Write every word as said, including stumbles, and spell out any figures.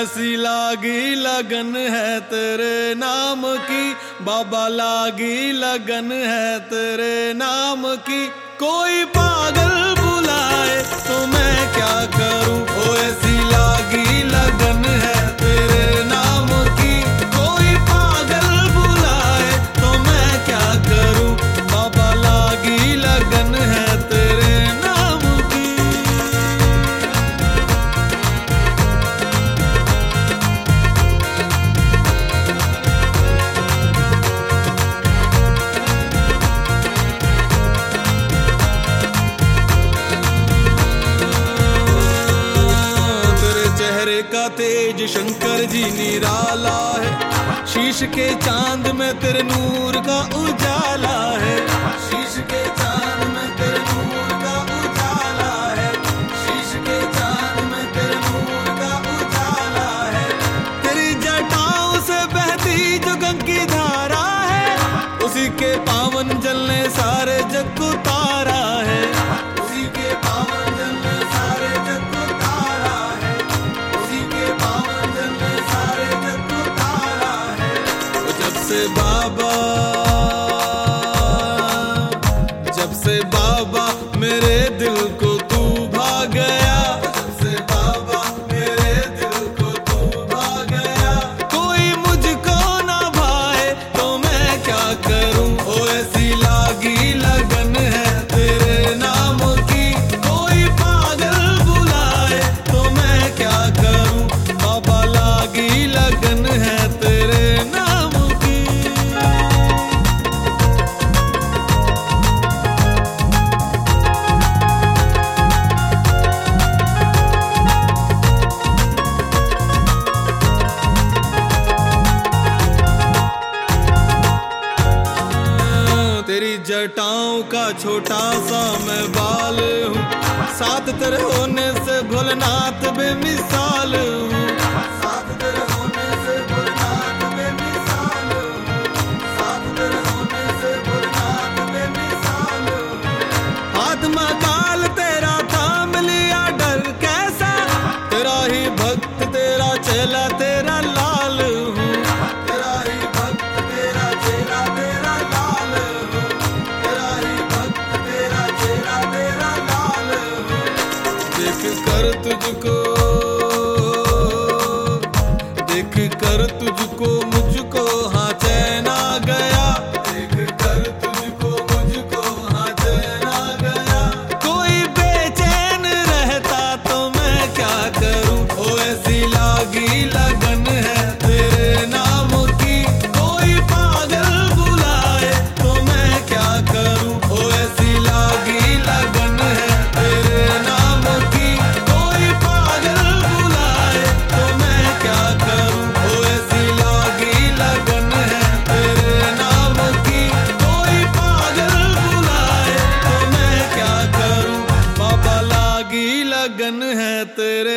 ऐसी लागी लगन है तेरे नाम की, बाबा लागी लगन है तेरे नाम की। कोई पागल बुलाए तो मैं क्या करूं, ओ ऐसी लागी लगन है तेरे नाम की। कोई पागल बुलाए तो मैं क्या करूं, बाबा लागी लगन है तेरे नाम की। चेहरे का तेज शंकर जी निराला है, शीश के चांद में तेरे नूर का उजाला है। शीश के चांद में तेरे नूर का उजाला है, शीश के चांद में तेरे नूर का उजाला है। तेरी जटाओं से बहती जो गंगी धारा है, उसी के पावन जलने सारे जग को तारा है। उसी के पावन जलने सारे जग को तारा है, उसी के पावन जलने सारे जग को तारा है। जब से बाबा जब से बाबा मेरे दिल को तू भा गया, जब से बाबा मेरे दिल को तू भा गया। कोई मुझको ना भाए तो मैं क्या करूं, ओ ऐसी लागी लगन है तेरे नाम की। कोई पागल बुलाए तो मैं क्या करूं, बाबा लागी लगन है तेरे नाम की। तेरी जटाओं का छोटा सा मैं बाल हूँ, साथ तेरे होने से भोलेनाथ बेमिसाल हूँ। साथ तेरे होने से भोलेनाथ बेमिसाल हूँ, साथ तेरे होने से भोलेनाथ बेमिसाल हूँ। हाथ में काल तेरा थाम लिया डर कैसा, तेरा ही भक्त तेरा चेला तेरा लाल हूँ। तेरा ही भक्त तेरा चेला तेरा लाल हूँ, तेरा ही भक्त तेरा चेला तेरा लाल हूँ। देख कर तुझको देख कर तुझको मुझको हाँ चैन आ गया, देख कर तुझको मुझको हाँ चैन आ गया। कोई बेचैन रहता तो मैं क्या करूं, ओ ऐसी लागी लगन है तेरे नाम की। कोई पागल बुलाए तो मैं क्या करूं, ओ ऐसी लागी लगन है तेरे नाम की। कोई पागल बुलाए तो मैं क्या करूं, ओ ऐसी लागी लगन है तेरे नाम की। कोई पागल बुलाए तो मैं क्या करूं, बाबा लागी लगन है तेरे